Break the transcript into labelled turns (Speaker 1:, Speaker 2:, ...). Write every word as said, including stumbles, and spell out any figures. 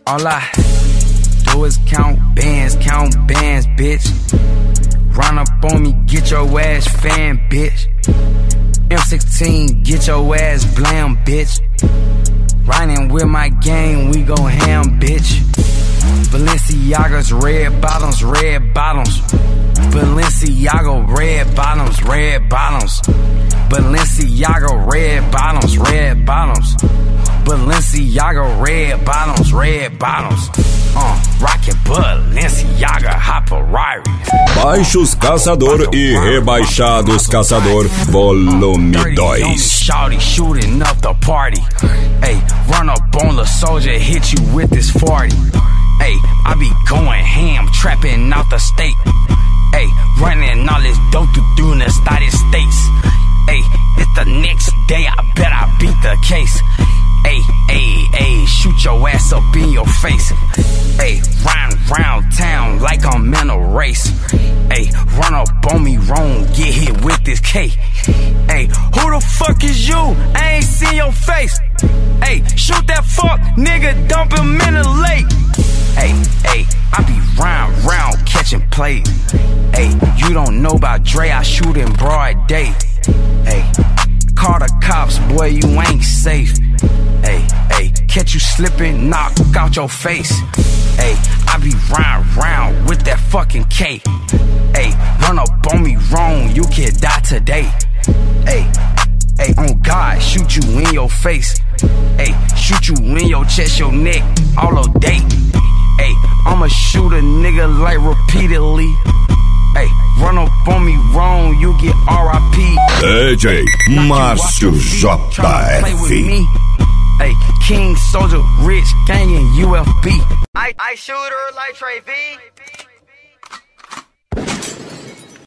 Speaker 1: All I do is count bands, count bands, bitch. Run up on me, get your ass fan, bitch. M sixteen, get your ass blam, bitch. Riding with my gang, we go ham, bitch. Balenciaga's red bottoms, red bottoms. Balenciaga red bottoms, red bottoms. Balenciaga red bottoms, red bottoms. Balenciaga red bottoms, red bottoms. Uh, rockin' Balenciaga, Haparari.
Speaker 2: Baixos Caçador e Rebaixados Caçador, volume dois.
Speaker 1: Shawty shooting up the party. Ay, run up on the soldier, hit you with this forty. Ay, I be going ham, trapping out the state. Ay, running all this dope to do in the United States. Ay, it's the next day, I bet I beat the case. Ay, ay, ay, shoot your ass up in your face. Ay, round round town like I'm in a race. Ay, run up on me wrong, get hit with this K. Ay, who the fuck is you? I ain't seen your face. Ay, shoot that fuck nigga, dump him in the lake. Ay, ay, I be round round catching plays. Ay, you don't know about Dre, I shoot in broad day. Ay, call the cops, boy, you ain't safe. Ay, ay, catch you slipping, knock out your face. Ay, I be round round with that fucking K. Ay, run up on me wrong, you can die today. Ay, ay, on God, shoot you in your face. Ay, shoot you in your chest, your neck, all of day. Ay, I'ma shoot a nigga like repeatedly. Ay, run up on me wrong, you get R I P.
Speaker 2: D J Márcio J F.
Speaker 1: Ay, King Soldier, Rich Gang and U F B. I, I shoot her like Trey V.